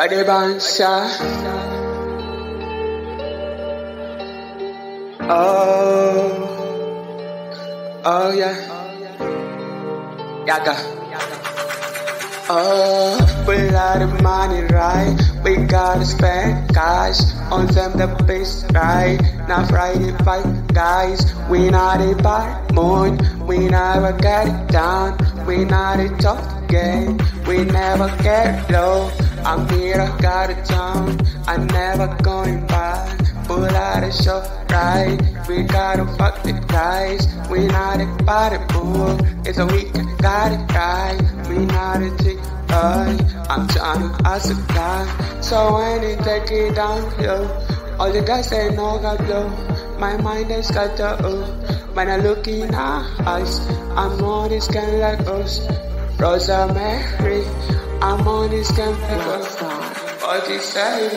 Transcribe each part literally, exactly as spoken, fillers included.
Adebansha. Oh, oh yeah, Yaga. Oh, put a lot of money right. We gotta spend cash on them the best right. Now Friday fight guys. We not a bad moon. We never get it down. We not a tough game. We never get low. I'm here, I got a town. I'm never going back. Pull out a show right. We gotta fuck the guys. We not a body bull. It's a weekend, got it right. We not a tick right. I'm trying to ask a guy. So when they take it down low, all the guys say no got low. My mind has got the oh. When I look in her eyes, I'm on this kind like us. Rosemary, I'm on this kind like us. What you say?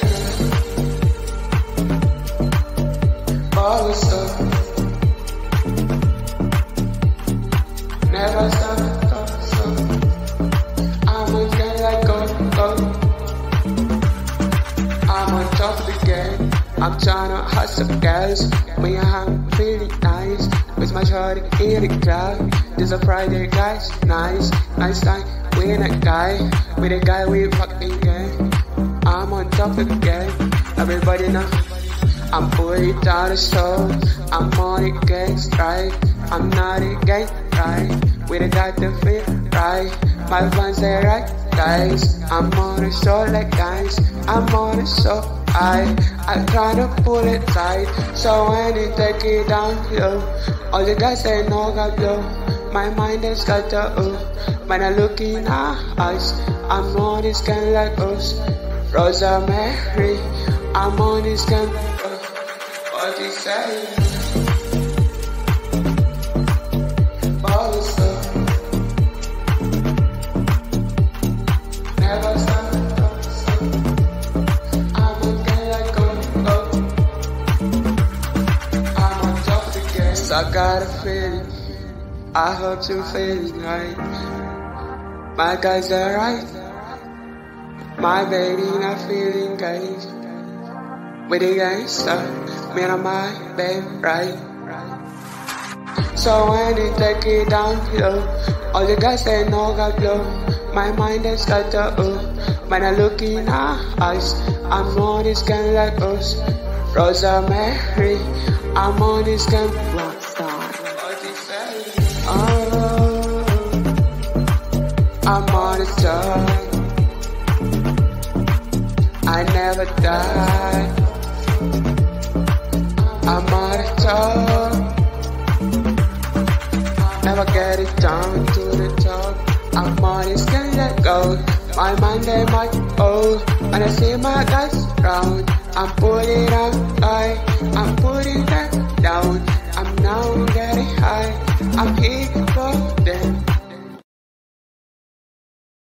Always stop. Never stop, stop, stop. I'm on game like go, go. I'm on top of the game. I'm tryna hustle guys. Me and I'm feeling nice. With my shorty in the club. This a Friday guys, nice. Nice time, we in a guy. With a guy we fucking game. I'm on top of the game. Everybody know I'm fully down the show. I'm on the gang strike. I'm not a gang right. We done got the feel right. My fans say right guys. I'm on the show like guys. I'm on the show. I I tryna pull it tight. So when they take it down low, all the guys say no got low. My mind has got the oh. When I look in her eyes, I'm on this gang like us. Rosemary, I'm on this gang like us. What you say? Always stop. Never stop. stop. I'm a guy like go, go. I'm on top of the game. So I got a feeling. I hope you're feeling right. My guys are right. My baby not feeling good. With the gangsta, me and my baby right. So when they take it down low, all the guys say no got low. My mind has got the oh. When I look in her eyes, I'm on this gang like us. Rosemary, I'm on this gang. What you say? Oh, I'm on the top. I never die. I'm on the top. Never get it down to the top. I'm on this gang that goes. My mind they might oh. When I see my guys round, I'm putting on high. I'm putting